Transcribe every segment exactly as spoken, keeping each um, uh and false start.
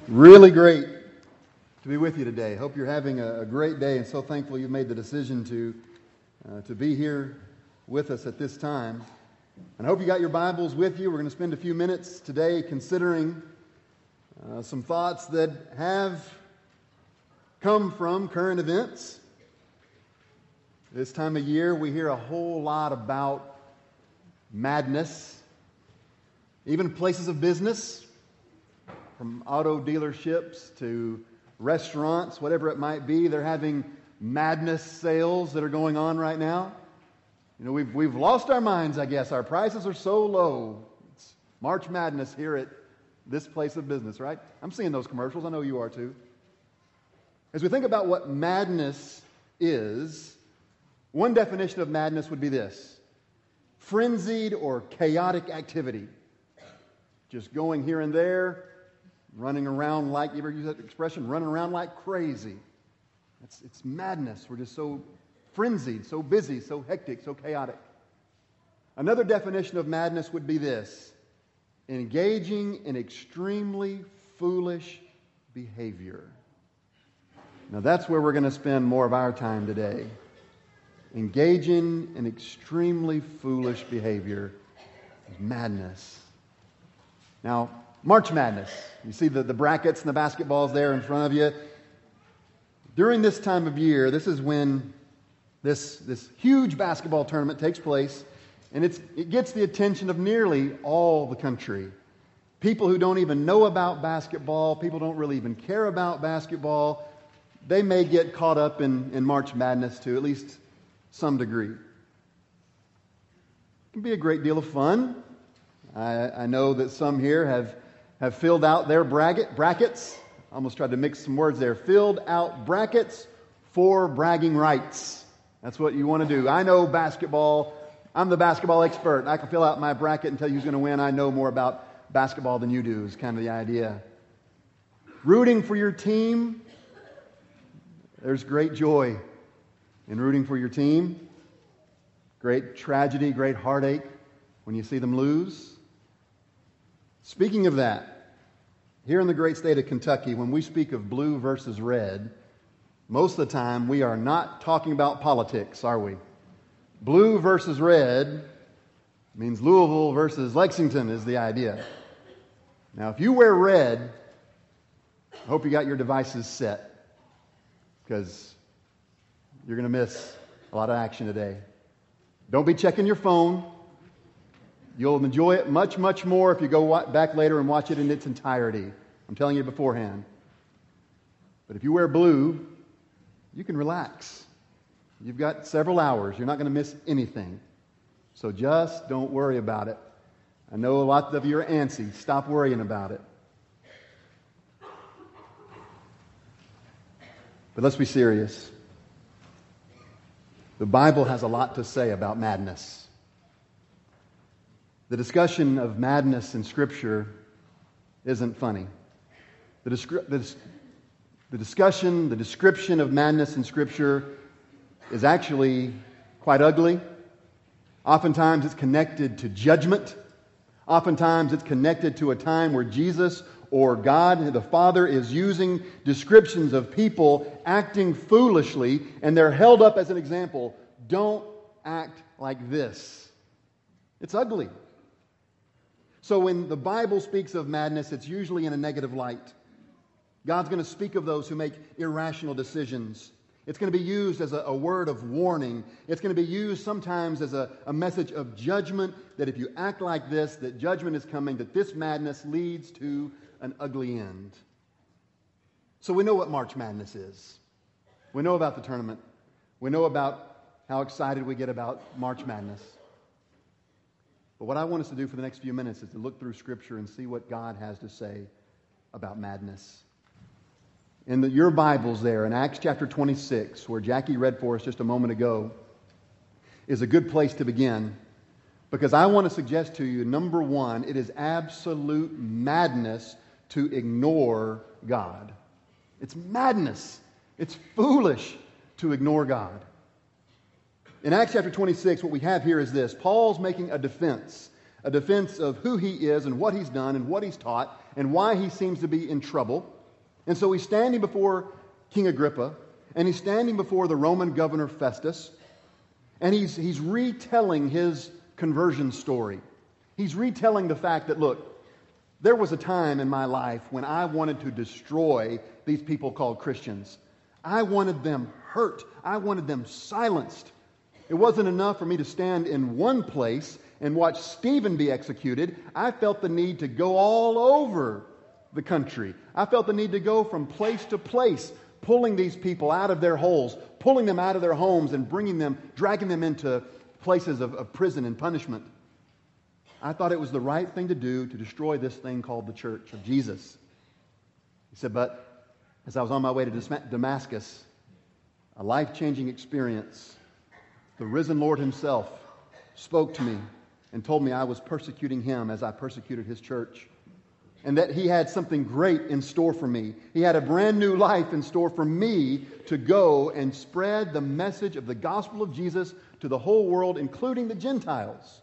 Really great to be with you today. Hope you're having a, a great day, and so thankful you made the decision to uh, to be here with us at this time. And I hope you got your Bibles with you. We're going to spend a few minutes today considering uh, some thoughts that have come from current events. This time of year, we hear a whole lot about madness, even places of business. From auto dealerships to restaurants, whatever it might be, they're having madness sales that are going on right now. You know, we've we've lost our minds, I guess. Our prices are so low. It's March Madness here at this place of business, right? I'm seeing those commercials. I know you are too. As we think about what madness is, one definition of madness would be this: frenzied or chaotic activity. Just going here and there, running around like, you ever use that expression, running around like crazy. It's, it's madness. We're just so frenzied, so busy, so hectic, so chaotic. Another definition of madness would be this: engaging in extremely foolish behavior. Now that's where we're going to spend more of our time today. Engaging in extremely foolish behavior is madness. Now, March Madness. You see the, the brackets and the basketballs there in front of you. During this time of year, this is when this, this huge basketball tournament takes place, and it's, it gets the attention of nearly all the country. People who don't even know about basketball, people don't really even care about basketball, they may get caught up in, in March Madness to at least some degree. It can be a great deal of fun. I, I know that some here have have filled out their bracket, brackets. I almost tried to mix some words there. Filled out brackets for bragging rights. That's what you want to do. I know basketball. I'm the basketball expert. I can fill out my bracket and tell you who's going to win. I know more about basketball than you do is kind of the idea. Rooting for your team. There's great joy in rooting for your team. Great tragedy, great heartache when you see them lose. Speaking of that, here in the great state of Kentucky, when we speak of blue versus red, most of the time we are not talking about politics, are we? Blue versus red means Louisville versus Lexington is the idea. Now, if you wear red, I hope you got your devices set, because you're going to miss a lot of action today. Don't be checking your phone. You'll enjoy it much, much more if you go back later and watch it in its entirety. I'm telling you beforehand. But if you wear blue, you can relax. You've got several hours. You're not going to miss anything. So just don't worry about it. I know a lot of you are antsy. Stop worrying about it. But let's be serious. The Bible has a lot to say about madness. The discussion of madness in Scripture isn't funny. The, descri- the, the discussion, the description of madness in Scripture is actually quite ugly. Oftentimes it's connected to judgment. Oftentimes it's connected to a time where Jesus or God, the Father, is using descriptions of people acting foolishly, and they're held up as an example. Don't act like this. It's ugly. So when the Bible speaks of madness, it's usually in a negative light. God's going to speak of those who make irrational decisions. It's going to be used as a, a word of warning. It's going to be used sometimes as a, a message of judgment, that if you act like this, that judgment is coming, that this madness leads to an ugly end. So we know what March Madness is. We know about the tournament. We know about how excited we get about March Madness. But what I want us to do for the next few minutes is to look through Scripture and see what God has to say about madness. In the, your Bibles there, in Acts chapter twenty-six, where Jackie read for us just a moment ago, is a good place to begin. Because I want to suggest to you, number one, it is absolute madness to ignore God. It's madness. It's foolish to ignore God. In Acts chapter twenty-six, what we have here is this. Paul's making a defense, a defense of who he is and what he's done and what he's taught and why he seems to be in trouble. And so he's standing before King Agrippa, and he's standing before the Roman governor Festus, and he's, he's retelling his conversion story. He's retelling the fact that, look, there was a time in my life when I wanted to destroy these people called Christians. I wanted them hurt. I wanted them silenced. It wasn't enough for me to stand in one place and watch Stephen be executed. I felt the need to go all over the country. I felt the need to go from place to place, pulling these people out of their holes, pulling them out of their homes and bringing them, dragging them into places of, of prison and punishment. I thought it was the right thing to do to destroy this thing called the Church of Jesus. He said, but as I was on my way to Damascus, a life-changing experience, the risen Lord himself spoke to me and told me I was persecuting him as I persecuted his church, and that he had something great in store for me. He had a brand new life in store for me to go and spread the message of the gospel of Jesus to the whole world, including the Gentiles.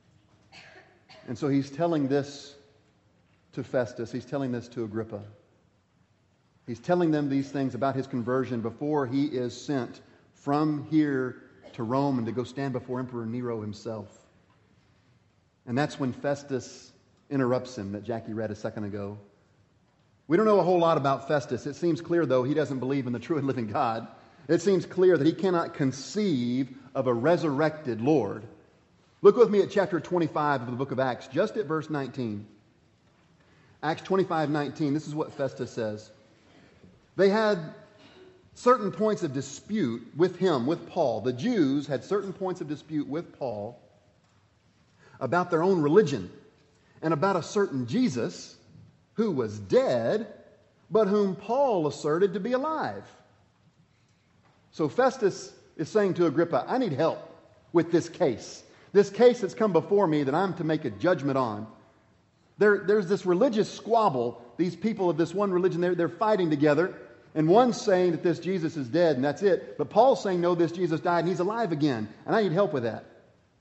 And so he's telling this to Festus. He's telling this to Agrippa. He's telling them these things about his conversion before he is sent from here to Rome and to go stand before Emperor Nero himself. And that's when Festus interrupts him that Jackie read a second ago. We don't know a whole lot about Festus. It seems clear, though, he doesn't believe in the true and living God. It seems clear that he cannot conceive of a resurrected Lord. Look with me at chapter twenty-five of the book of Acts, just at verse nineteen. Acts twenty-five nineteen, this is what Festus says. They had certain points of dispute with him, with Paul. The Jews had certain points of dispute with Paul about their own religion and about a certain Jesus who was dead, but whom Paul asserted to be alive. So Festus is saying to Agrippa, I need help with this case. This case that's come before me that I'm to make a judgment on. There, there's this religious squabble. These people of this one religion, they're, they're fighting together. And one's saying that this Jesus is dead and that's it. But Paul's saying, no, this Jesus died and he's alive again. And I need help with that.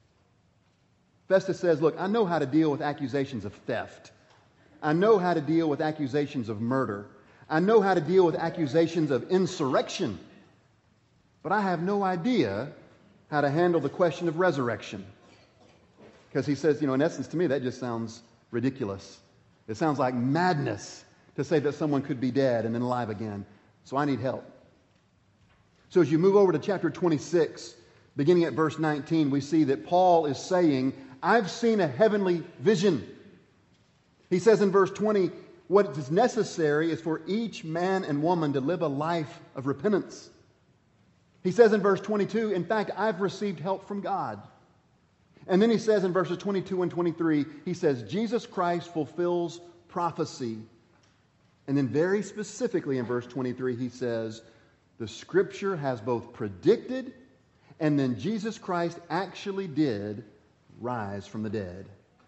Festus says, look, I know how to deal with accusations of theft. I know how to deal with accusations of murder. I know how to deal with accusations of insurrection. But I have no idea how to handle the question of resurrection. Because he says, you know, in essence, to me, that just sounds ridiculous. It sounds like madness to say that someone could be dead and then alive again. So I need help. So as you move over to chapter twenty-six, beginning at verse nineteen, we see that Paul is saying, I've seen a heavenly vision. He says in verse twenty, what is necessary is for each man and woman to live a life of repentance. He says in verse twenty-two, in fact, I've received help from God. And then he says in verses twenty-two and twenty-three, he says, Jesus Christ fulfills prophecy. And then very specifically in verse twenty-three, he says, the Scripture has both predicted and then Jesus Christ actually did rise from the dead.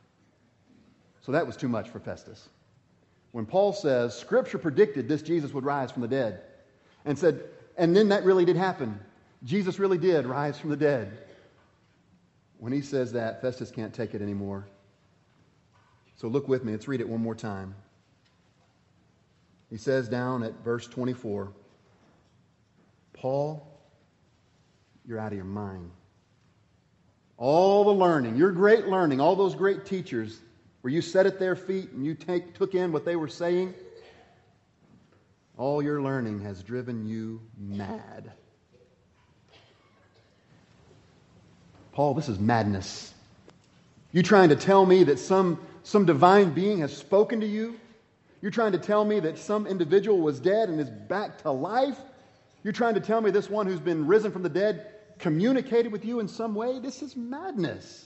So that was too much for Festus. When Paul says, Scripture predicted this Jesus would rise from the dead, and said, and then that really did happen. Jesus really did rise from the dead. When he says that, Festus can't take it anymore. So look with me. Let's read it one more time. He says down at verse twenty-four, Paul, you're out of your mind. All the learning, your great learning, all those great teachers where you sat at their feet and you take, took in what they were saying, all your learning has driven you mad. Paul, this is madness. You trying to tell me that some, some divine being has spoken to you? You're trying to tell me that some individual was dead and is back to life? You're trying to tell me this one who's been risen from the dead communicated with you in some way? This is madness.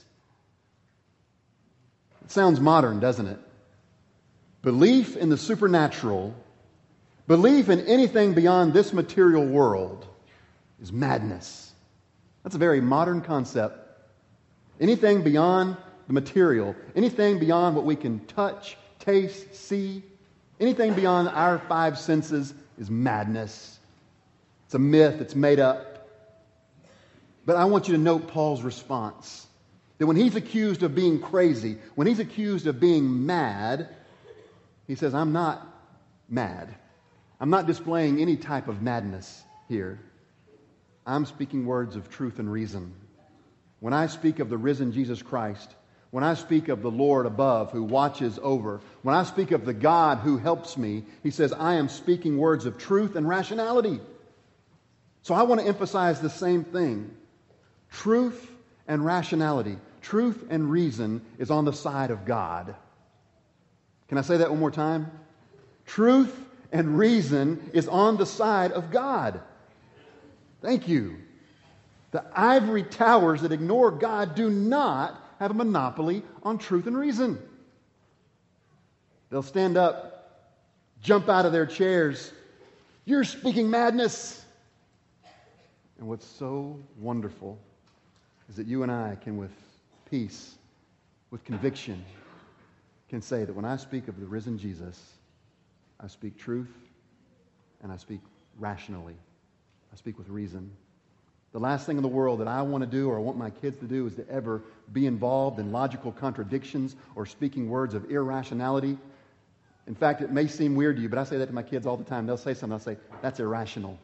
It sounds modern, doesn't it? Belief in the supernatural, belief in anything beyond this material world is madness. That's a very modern concept. Anything beyond the material, anything beyond what we can touch, taste, see, anything beyond our five senses is madness. It's a myth. It's made up. But I want you to note Paul's response. That when he's accused of being crazy, when he's accused of being mad, he says, I'm not mad. I'm not displaying any type of madness here. I'm speaking words of truth and reason. When I speak of the risen Jesus Christ, when I speak of the Lord above who watches over, when I speak of the God who helps me, He says, I am speaking words of truth and rationality. So I want to emphasize the same thing. Truth and rationality, truth and reason is on the side of God. Can I say that one more time? Truth and reason is on the side of God. Thank you. The ivory towers that ignore God do not have a monopoly on truth and reason. They'll stand up, jump out of their chairs. You're speaking madness. And what's so wonderful is that you and I can, with peace, with conviction, can say that when I speak of the risen Jesus, I speak truth and I speak rationally. I speak with reason. The last thing in the world that I want to do or I want my kids to do is to ever be involved in logical contradictions or speaking words of irrationality. In fact, it may seem weird to you, but I say that to my kids all the time. They'll say something, I'll say, that's irrational.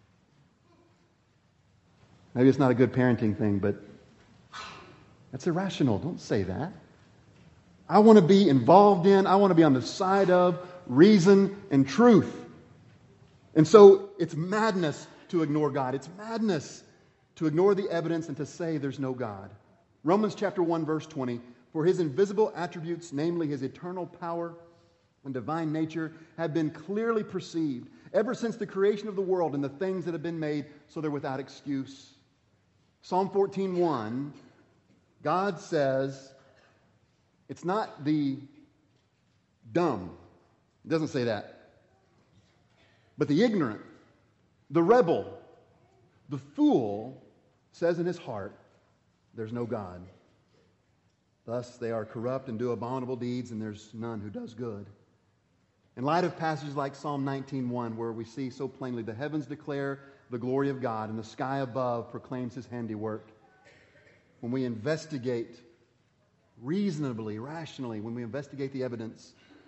Maybe it's not a good parenting thing, but that's irrational. Don't say that. I want to be involved in, I want to be on the side of reason and truth. And so it's madness to ignore God. It's madness to ignore the evidence and to say there's no God. Romans chapter one, verse twenty, for His invisible attributes, namely His eternal power and divine nature, have been clearly perceived ever since the creation of the world and the things that have been made, so they're without excuse. Psalm fourteen one, God says, it's not the dumb. It doesn't say that. But the ignorant, the rebel, the fool says in his heart, there's no God. Thus they are corrupt and do abominable deeds, and there's none who does good. In light of passages like Psalm nineteen one, where we see so plainly the heavens declare the glory of God and the sky above proclaims His handiwork, when we investigate reasonably, rationally, when we investigate the evidence,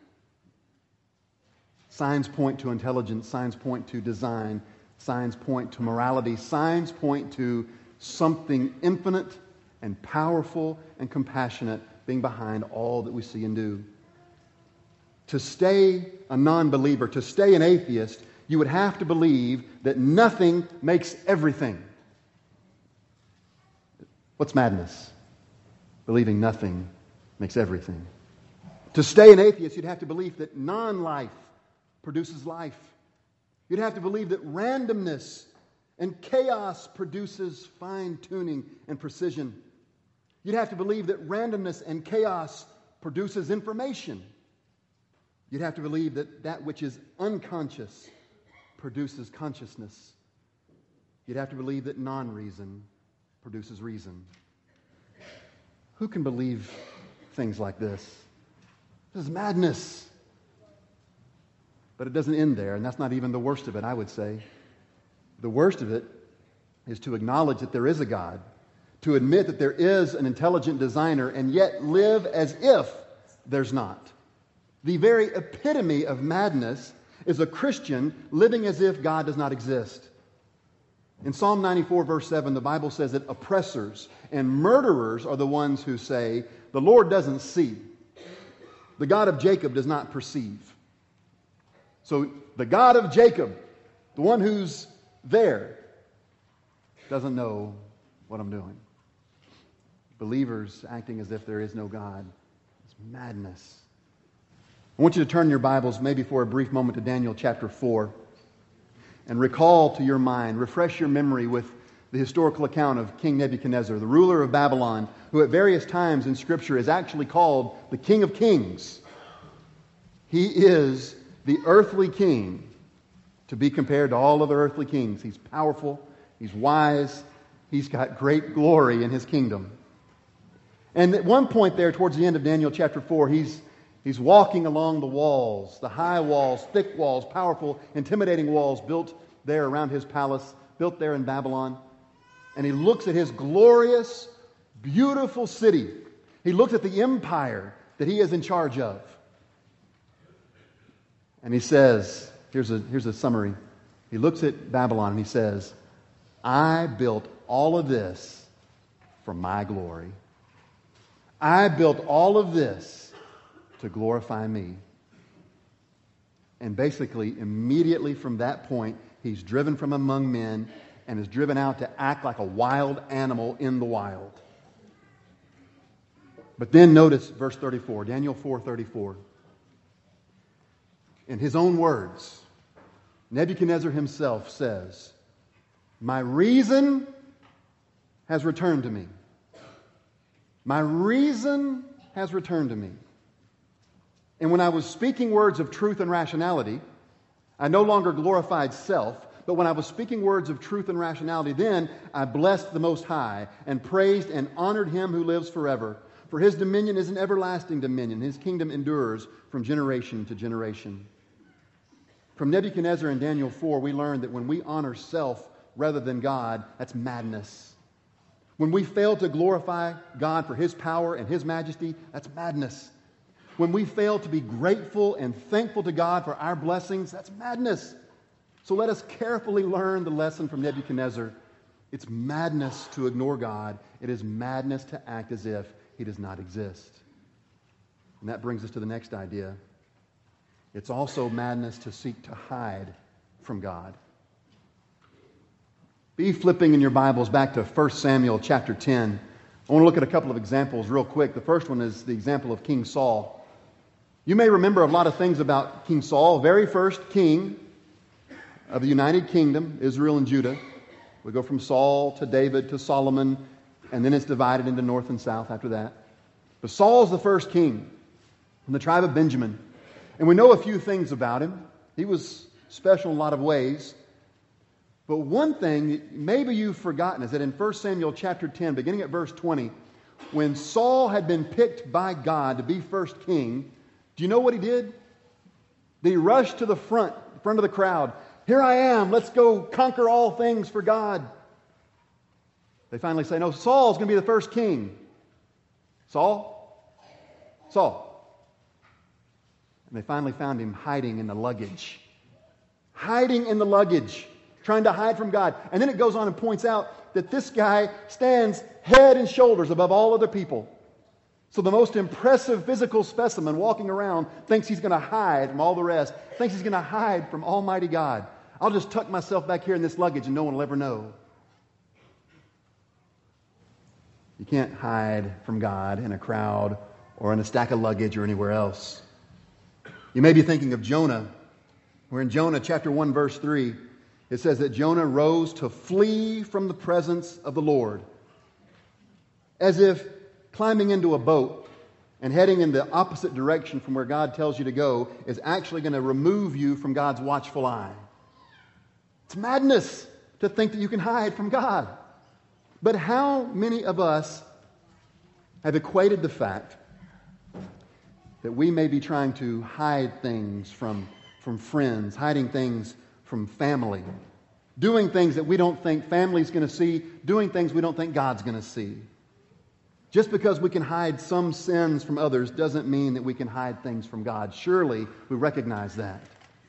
signs point to intelligence, signs point to design, signs point to morality, signs point to something infinite and powerful and compassionate being behind all that we see and do. To stay a non-believer, to stay an atheist, you would have to believe that nothing makes everything. What's madness? Believing nothing makes everything. To stay an atheist, you'd have to believe that non-life produces life. You'd have to believe that randomness and chaos produces fine-tuning and precision. You'd have to believe that randomness and chaos produces information. You'd have to believe that that which is unconscious produces consciousness. You'd have to believe that non-reason produces reason. Who can believe things like this? This is madness. But it doesn't end there, and that's not even the worst of it, I would say. The worst of it is to acknowledge that there is a God, to admit that there is an intelligent designer, and yet live as if there's not. The very epitome of madness is a Christian living as if God does not exist. In Psalm ninety-four, verse seven, the Bible says that oppressors and murderers are the ones who say, the Lord doesn't see. The God of Jacob does not perceive. So the God of Jacob, the one who's there, doesn't know what I'm doing. Believers acting as if there is no God. It's madness. I want you to turn your Bibles maybe for a brief moment to Daniel chapter four and recall to your mind, refresh your memory with the historical account of King Nebuchadnezzar, the ruler of Babylon, who at various times in Scripture is actually called the King of Kings. He is the earthly king to be compared to all other earthly kings. He's powerful, he's wise, he's got great glory in his kingdom. And at one point there, towards the end of Daniel chapter four, he's He's walking along the walls, the high walls, thick walls, powerful, intimidating walls built there around his palace, built there in Babylon. And he looks at his glorious, beautiful city. He looks at the empire that he is in charge of. And he says, Here's a, here's a summary. He looks at Babylon and he says, I built all of this for my glory. I built all of this to glorify me. And basically, immediately from that point, he's driven from among men and is driven out to act like a wild animal in the wild. But then notice verse thirty-four, Daniel four thirty-four. In his own words, Nebuchadnezzar himself says, my reason has returned to me. My reason has returned to me. And when I was speaking words of truth and rationality, I no longer glorified self, but when I was speaking words of truth and rationality, then I blessed the Most High and praised and honored Him who lives forever. For His dominion is an everlasting dominion. His kingdom endures from generation to generation. From Nebuchadnezzar in Daniel four, we learn that when we honor self rather than God, that's madness. When we fail to glorify God for His power and His majesty, that's madness. When we fail to be grateful and thankful to God for our blessings, that's madness. So let us carefully learn the lesson from Nebuchadnezzar. It's madness to ignore God. It is madness to act as if He does not exist. And that brings us to the next idea. It's also madness to seek to hide from God. Be flipping in your Bibles back to First Samuel chapter ten. I want to look at a couple of examples real quick. The first one is the example of King Saul. You may remember a lot of things about King Saul, very first king of the United Kingdom, Israel and Judah. We go from Saul to David to Solomon, and then it's divided into north and south after that. But Saul's the first king from the tribe of Benjamin. And we know a few things about him. He was special in a lot of ways. But one thing maybe you've forgotten is that in First Samuel chapter ten, beginning at verse twenty, when Saul had been picked by God to be first king, do you know what he did? He rushed to the front, front of the crowd. Here I am, let's go conquer all things for God. They finally say, no, Saul's going to be the first king. Saul? Saul. And they finally found him hiding in the luggage. Hiding in the luggage. Trying to hide from God. And then it goes on and points out that this guy stands head and shoulders above all other people. So the most impressive physical specimen walking around thinks he's going to hide from all the rest. Thinks he's going to hide from Almighty God. I'll just tuck myself back here in this luggage and no one will ever know. You can't hide from God in a crowd or in a stack of luggage or anywhere else. You may be thinking of Jonah. We're in Jonah chapter one verse three. It says that Jonah rose to flee from the presence of the Lord. As if climbing into a boat and heading in the opposite direction from where God tells you to go is actually going to remove you from God's watchful eye. It's madness to think that you can hide from God. But how many of us have equated the fact that we may be trying to hide things from, from friends, hiding things from family, doing things that we don't think family's going to see, doing things we don't think God's going to see. Just because we can hide some sins from others doesn't mean that we can hide things from God. Surely we recognize that.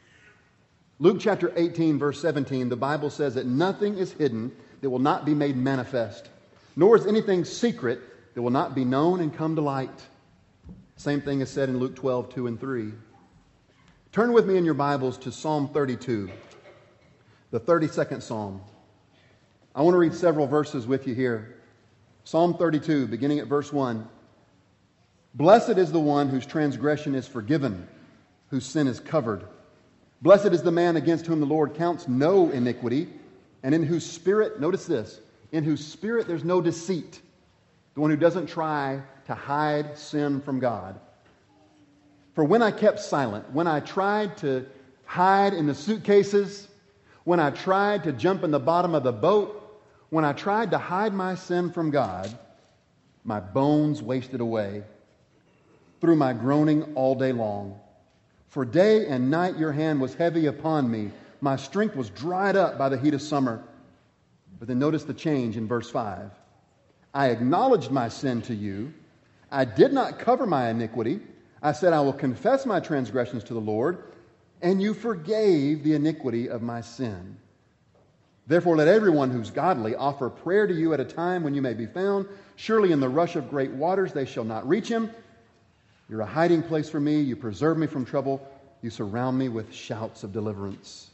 Luke chapter eighteen, verse seventeen, the Bible says that nothing is hidden that will not be made manifest, nor is anything secret that will not be known and come to light. Same thing is said in Luke twelve, two and three. Turn with me in your Bibles to Psalm thirty-two, the thirty-second Psalm. I want to read several verses with you here. Psalm thirty-two, beginning at verse one. Blessed is the one whose transgression is forgiven, whose sin is covered. Blessed is the man against whom the Lord counts no iniquity, and in whose spirit, notice this, in whose spirit there's no deceit. The one who doesn't try to hide sin from God. For when I kept silent, when I tried to hide in the suitcases, when I tried to jump in the bottom of the boat, when I tried to hide my sin from God, my bones wasted away through my groaning all day long. For day and night your hand was heavy upon me. My strength was dried up by the heat of summer. But then notice the change in verse five. I acknowledged my sin to you. I did not cover my iniquity. I said, I will confess my transgressions to the Lord, and you forgave the iniquity of my sin. Therefore, let everyone who's godly offer prayer to you at a time when you may be found. Surely in the rush of great waters they shall not reach him. You're a hiding place for me. You preserve me from trouble. You surround me with shouts of deliverance.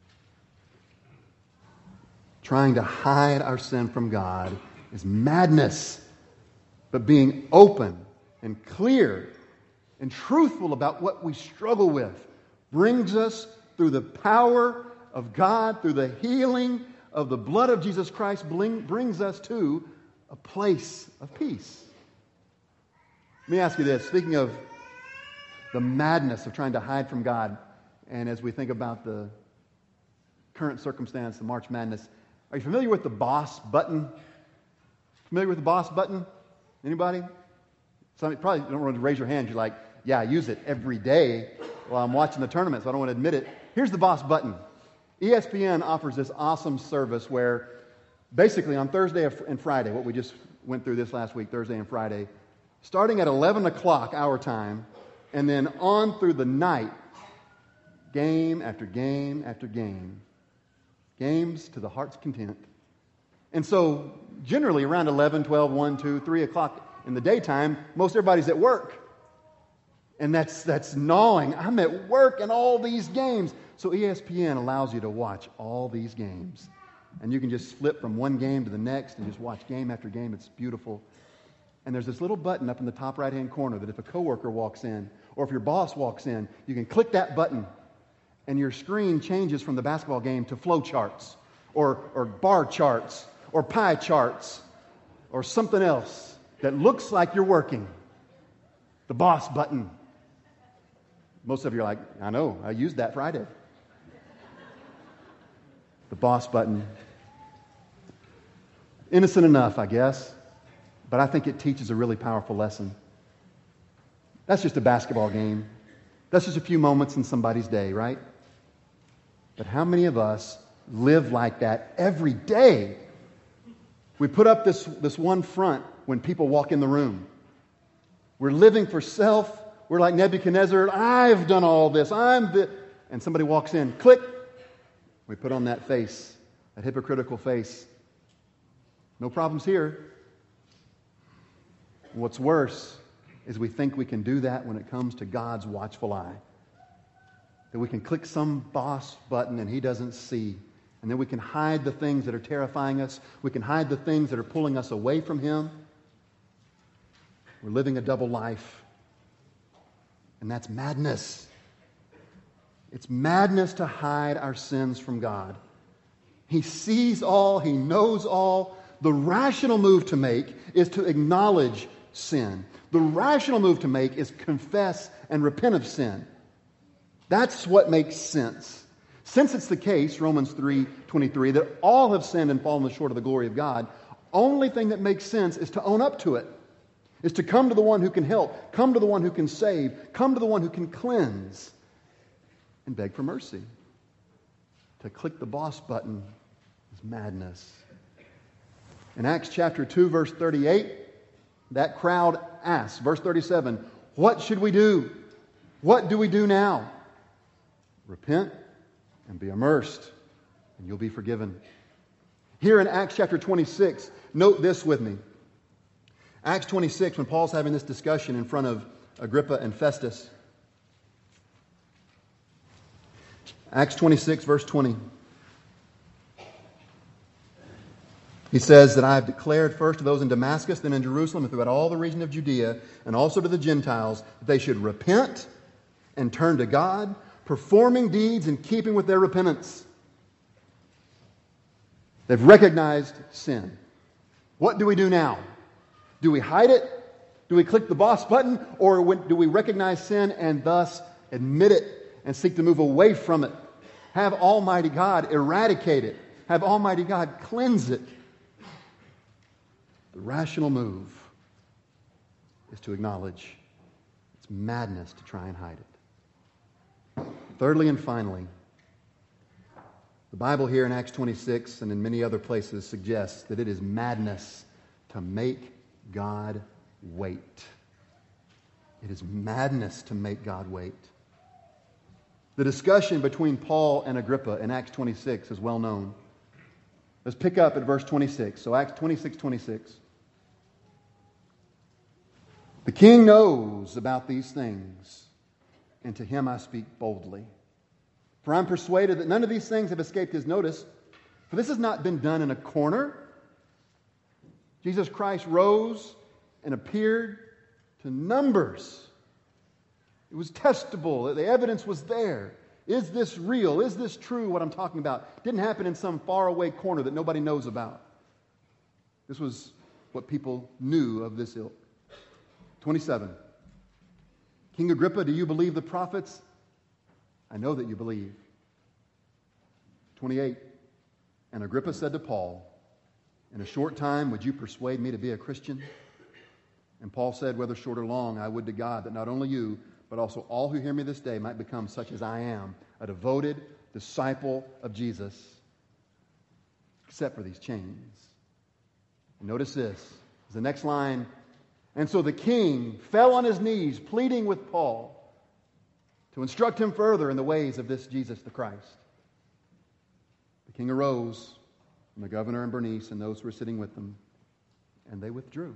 Trying to hide our sin from God is madness. But being open and clear and truthful about what we struggle with brings us through the power of God, through the healing of the blood of Jesus Christ, brings us to a place of peace. Let me ask you this. Speaking of the madness of trying to hide from God, and as we think about the current circumstance, the March Madness, are you familiar with the boss button? Familiar with the boss button? Anybody? Some probably don't want to raise your hand. You're like, yeah, I use it every day while I'm watching the tournament, so I don't want to admit it. Here's the boss button. E S P N offers this awesome service where basically on Thursday and Friday, what we just went through this last week, Thursday and Friday, starting at eleven o'clock our time, and then on through the night, game after game after game, games to the heart's content. And so generally around eleven, twelve, one, two, three o'clock in the daytime, most everybody's at work. And that's that's gnawing. I'm at work and all these games. So E S P N allows you to watch all these games. And you can just flip from one game to the next and just watch game after game. It's beautiful. And there's this little button up in the top right-hand corner that if a coworker walks in or if your boss walks in, you can click that button and your screen changes from the basketball game to flow charts or, or bar charts or pie charts or something else that looks like you're working. The boss button. Most of you are like, I know, I used that Friday. The boss button. Innocent enough, I guess, but I think it teaches a really powerful lesson. That's just a basketball game. That's just a few moments in somebody's day, right? But how many of us live like that every day? We put up this, this one front when people walk in the room. We're living for self. We're like Nebuchadnezzar. I've done all this. I'm the... And somebody walks in. Click. We put on that face, that hypocritical face. No problems here. What's worse is we think we can do that when it comes to God's watchful eye. That we can click some boss button and He doesn't see. And then we can hide the things that are terrifying us. We can hide the things that are pulling us away from Him. We're living a double life. And that's madness. It's madness to hide our sins from God. He sees all. He knows all. The rational move to make is to acknowledge sin. The rational move to make is confess and repent of sin. That's what makes sense. Since it's the case, Romans three twenty-three, that all have sinned and fallen short of the glory of God, only thing that makes sense is to own up to it, is to come to the one who can help, come to the one who can save, come to the one who can cleanse, and beg for mercy. To click the boss button is madness. In Acts chapter two, verse thirty-eight, that crowd asked, verse thirty-seven, what should we do? What do we do now? Repent and be immersed, and you'll be forgiven. Here in Acts chapter twenty-six, note this with me. Acts twenty-six, when Paul's having this discussion in front of Agrippa and Festus. Acts twenty-six, verse twenty. He says that I have declared first to those in Damascus, then in Jerusalem, and throughout all the region of Judea, and also to the Gentiles, that they should repent and turn to God, performing deeds in keeping with their repentance. They've recognized sin. What do we do now? Do we hide it? Do we click the boss button? Or do we recognize sin and thus admit it and seek to move away from it? Have Almighty God eradicate it. Have Almighty God cleanse it. The rational move is to acknowledge it's madness to try and hide it. Thirdly and finally, the Bible here in Acts twenty-six and in many other places suggests that it is madness to make God wait. It is madness to make God wait. The discussion between Paul and Agrippa in Acts twenty-six is well known. Let's pick up at verse twenty-six. So Acts twenty-six, twenty-six. The king knows about these things, and to him I speak boldly. For I'm persuaded that none of these things have escaped his notice, for this has not been done in a corner. Jesus Christ rose and appeared to numbers. It was testable. The evidence was there. Is this real? Is this true, what I'm talking about? It didn't happen in some faraway corner that nobody knows about. This was what people knew of this ilk. twenty-seven. King Agrippa, do you believe the prophets? I know that you believe. twenty-eight. And Agrippa said to Paul, in a short time, would you persuade me to be a Christian? And Paul said, whether short or long, I would to God that not only you, but also all who hear me this day might become such as I am, a devoted disciple of Jesus, except for these chains. Notice this. The next line. And so the king fell on his knees, pleading with Paul to instruct him further in the ways of this Jesus the Christ. The king arose, and the governor and Bernice and those who were sitting with them, and they withdrew.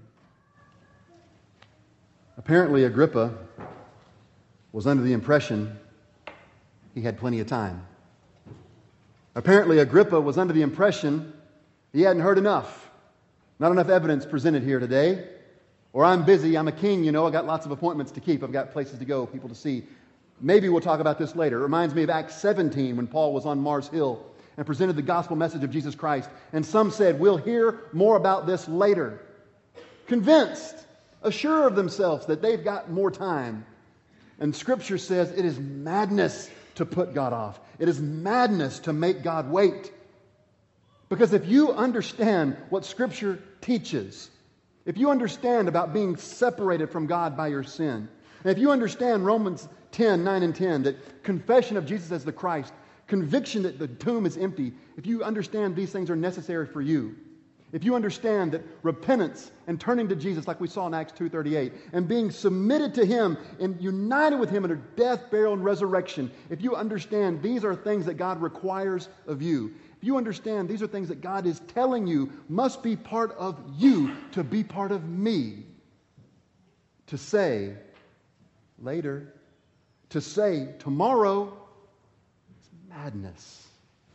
Apparently, Agrippa was under the impression he had plenty of time. Apparently, Agrippa was under the impression he hadn't heard enough. Not enough evidence presented here today. Or I'm busy, I'm a king, you know, I've got lots of appointments to keep, I've got places to go, people to see. Maybe we'll talk about this later. It reminds me of Acts seventeen when Paul was on Mars Hill and presented the gospel message of Jesus Christ. And some said, we'll hear more about this later. Convinced, assured of themselves that they've got more time. And Scripture says it is madness to put God off. It is madness to make God wait. Because if you understand what Scripture teaches, if you understand about being separated from God by your sin, and if you understand Romans ten, nine and ten, that confession of Jesus as the Christ, conviction that the tomb is empty, if you understand these things are necessary for you, if you understand that repentance and turning to Jesus like we saw in Acts two thirty-eight, and being submitted to Him and united with Him in a death, burial, and resurrection, if you understand these are things that God requires of you, if you understand these are things that God is telling you must be part of you to be part of me, to say later, to say tomorrow, it's madness.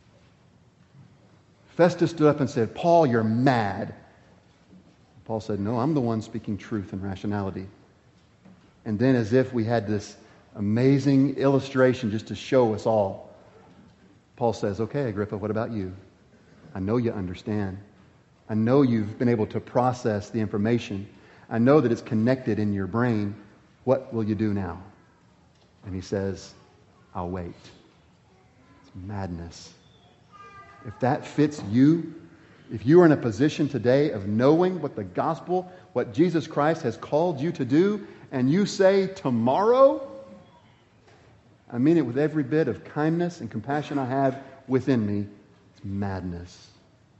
Festus stood up and said, Paul, you're mad. Paul said, no, I'm the one speaking truth and rationality. And then as if we had this amazing illustration just to show us all, Paul says, okay, Agrippa, what about you? I know you understand. I know you've been able to process the information. I know that it's connected in your brain. What will you do now? And he says, I'll wait. It's madness. If that fits you, if you are in a position today of knowing what the gospel, what Jesus Christ has called you to do, and you say tomorrow, I mean it with every bit of kindness and compassion I have within me, it's madness.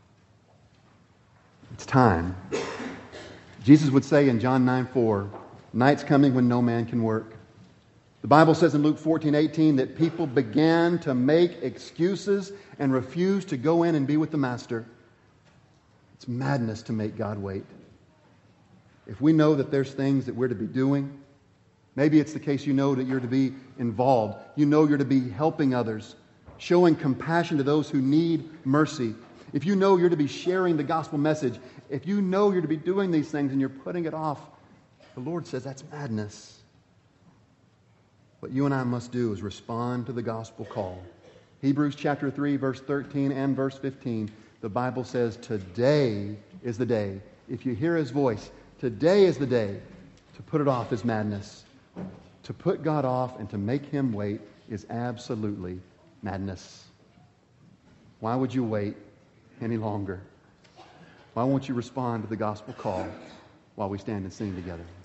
It's time. Jesus would say in John nine four, night's coming when no man can work. The Bible says in Luke fourteen eighteen that people began to make excuses and refuse to go in and be with the Master. It's madness to make God wait. If we know that there's things that we're to be doing, maybe it's the case you know that you're to be involved. You know you're to be helping others, showing compassion to those who need mercy. If you know you're to be sharing the gospel message, if you know you're to be doing these things and you're putting it off, the Lord says that's madness. What you and I must do is respond to the gospel call. Hebrews chapter three, verse thirteen and verse fifteen, the Bible says, today is the day. If you hear His voice, today is the day. To put it off is madness. To put God off and to make Him wait is absolutely madness. Why would you wait any longer? Why won't you respond to the gospel call while we stand and sing together?